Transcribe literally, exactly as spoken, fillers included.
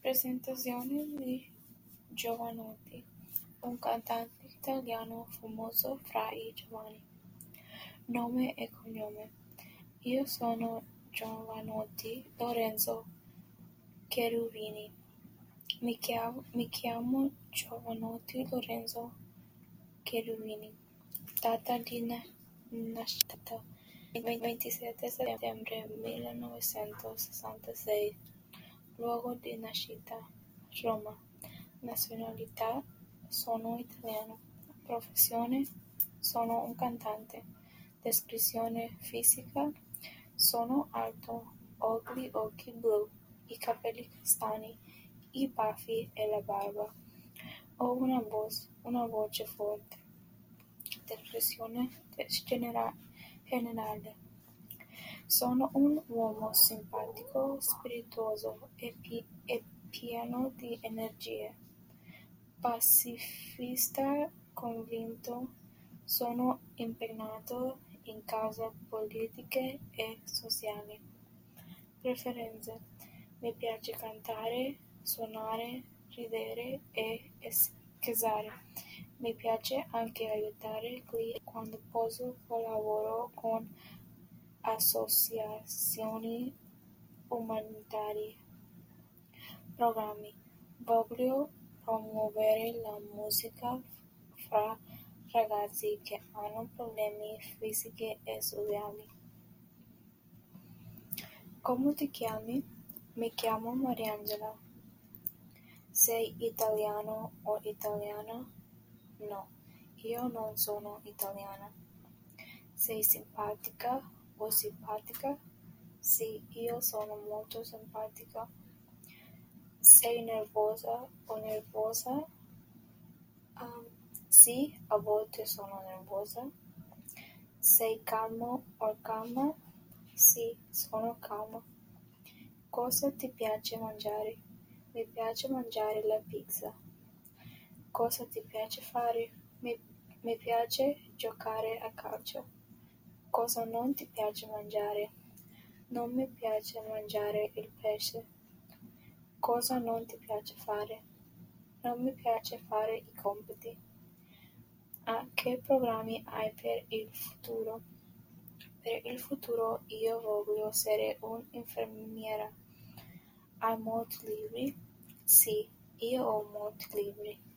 Presentazione di Jovanotti, un cantante italiano famoso fra i giovani. Nome e cognome: io sono Jovanotti Lorenzo Cherubini. Mi chiamo, mi chiamo Jovanotti Lorenzo Cherubini. Data di na- nascita: ventisette settembre millenovecentosessantasei. Luogo di nascita: Roma. Nazionalità: sono italiano. Professione: sono un cantante. Descrizione fisica: sono alto, ho gli occhi blu, i capelli castani, i baffi e la barba. Ho una voce, una voce forte. Descrizione genera- generale: sono un uomo simpatico, spiritoso e, pi- e pieno di energie. Pacifista convinto, sono impegnato in cause politiche e sociali. Preferenze: mi piace cantare, suonare, ridere e scherzare. Mi piace anche aiutare i clienti quando posso, collaboro con associazioni umanitarie. Programmi: voglio promuovere la musica fra ragazzi che hanno problemi fisici e sociali. Come ti chiami? Mi chiamo Mariangela. Sei italiano o italiana? No, io non sono italiana. Sei simpatica o simpatica? Sì, io sono molto simpatica. Sei nervosa o nervosa? Um, sì, a volte sono nervosa. Sei calmo o calma? Sì, sono calma. Cosa ti piace mangiare? Mi piace mangiare la pizza. Cosa ti piace fare? Mi, mi piace giocare a calcio. Cosa non ti piace mangiare? Non mi piace mangiare il pesce. Cosa non ti piace fare? Non mi piace fare i compiti. Ah, che programmi hai per il futuro? Per il futuro io voglio essere un'infermiera. Hai molti libri? Sì, io ho molti libri.